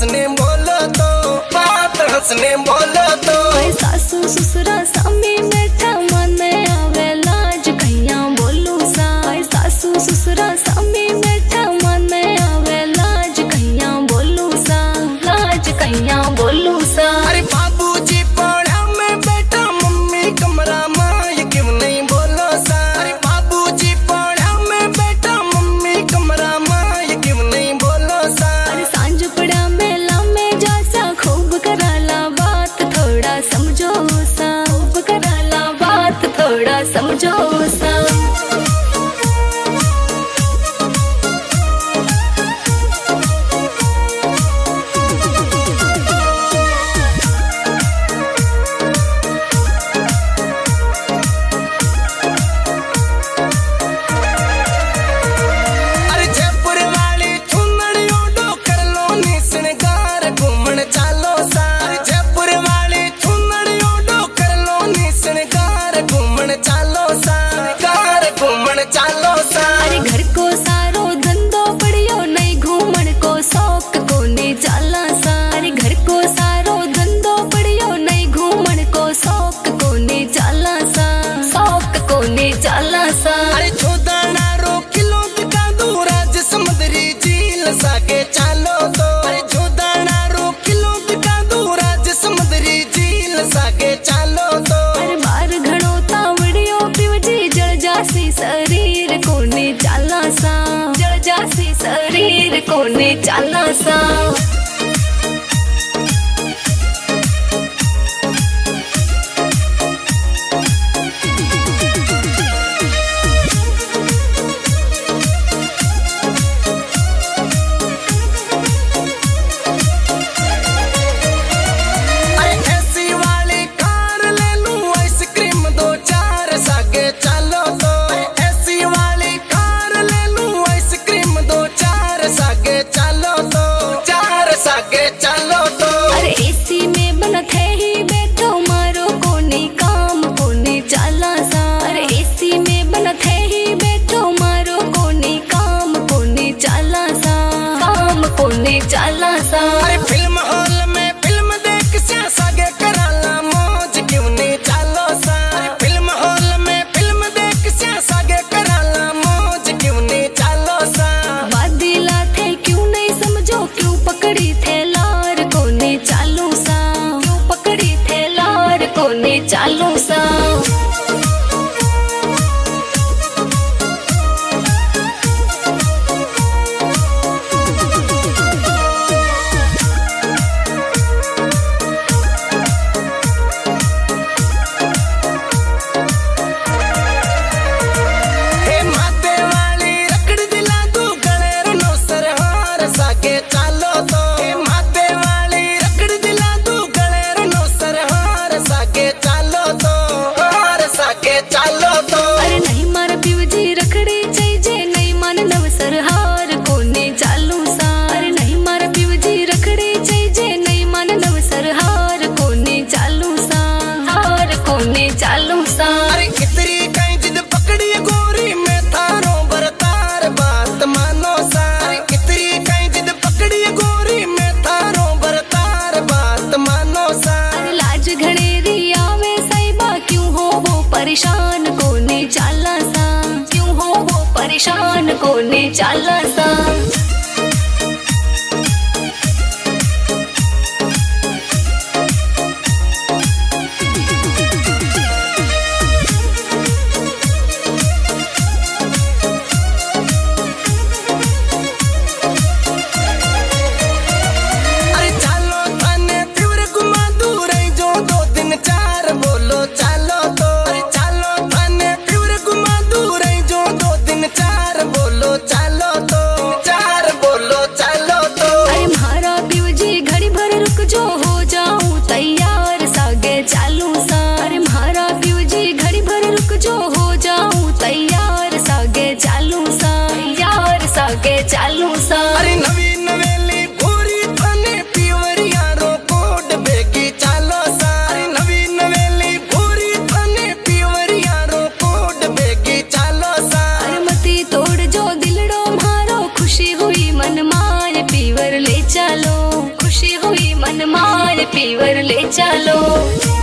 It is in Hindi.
हंसने बोलो तो, बात हंसने बोलो तो। सासू ससुरा सामी बैठा मन में आवे लाज कहिया बोलू सा। सासू ससुरा सामी बैठा मन में आवे लाज कहिया बोलू सा, लाज कहिया बोलू सा। अरे बाबूजी पौड़ा में बैठा मम्मी कमरा माँ ये क्यों नहीं बोलो सा। अरे बाबूजी पौड़ा में बैठा मम्मी कमरा माँ ये क्यों नहीं बोलो सा। अरे सांझ पड़ा मेला में जासा खूब कराला बात थोड़ा समझो सा, खूब कराला बात थोड़ा समझो सा। अरे घर को सारो धंधो पड़ियो नहीं घूमन को शौक कोने जाला सा। अरे घर को सारो धंधो पड़ियो नहीं घूमन को शौक कोने जाला सा, शौक कोने जाला सा। अरे 14 किलो का दूरा समुद्री झील सागे चालो तो। अरे 14 किलो का दूरा समुद्री झील सागे चालो तो। अरे बार घणो तावड़ियो पिवजी जल जासी शरीर कोने जाला सा, जल जासी शरीर कोने जाला सा। जाला सा। अरे फिल्म हॉल में फिल्म देख सागे कराला मौज क्यों नहीं चालो सा। अरे फिल्म हॉल में फिल्म देख सागे कराला मौज क्यों नहीं चालो सा। वादिला थे क्यों नहीं समझो क्यों पकड़ी थे लार कोने चालू सा, क्यों पकड़ी थे लार कोने चालू सा। अरे नहीं मार पिवजी रखड़ी चाहिए नहीं मान नवसर हार कोने चालू सा। अरे नहीं मार पिवजी रखड़ी चाहिए नहीं मान नवसर हार कोने चालू सा, हार कोने चालू सा। अरे कितरी कहीं जिद पकड़ी गोरी में थारो बरतार बात मानो सा। अरे कितरी कहीं जिद पकड़ी गोरी में थारो बरतार बात मानो सा। अरे लाज घड़ेरी आवे साहिबा क्यों हो वो परेशान कोने चाला सा, क्यों हो वो परेशान कोने चाला सा। अरे चालो थाने तीव्र घुमा दूर जो 2 दिन 4 बोलो चालो तो। अरे चालो थाने तीव्र घुमा दूर जो 2 दिन 4 बोलो चालो तो, 4 बोलो चालो तो। अरे मारा पिवजी घड़ी भर रुक जो हो जाऊं तैयार सागे चालू सा। अरे मारा पिवजी घड़ी भर रुक जो हो जाऊं तैयार सागे चालू सा, तैयार सागे चालू सा। अरे नवी नवेली पूरी थाने पीवरिया रो कोड बेगी चालो सा। अरे नवी नवेली पूरी थाने पीवरिया रो कोड बेगी चालो सा। अरे मती तोड़ जो दिलड़ो मारो खुशी हुई मन माय पीवर ले चालो, खुशी पीवर ले चालो।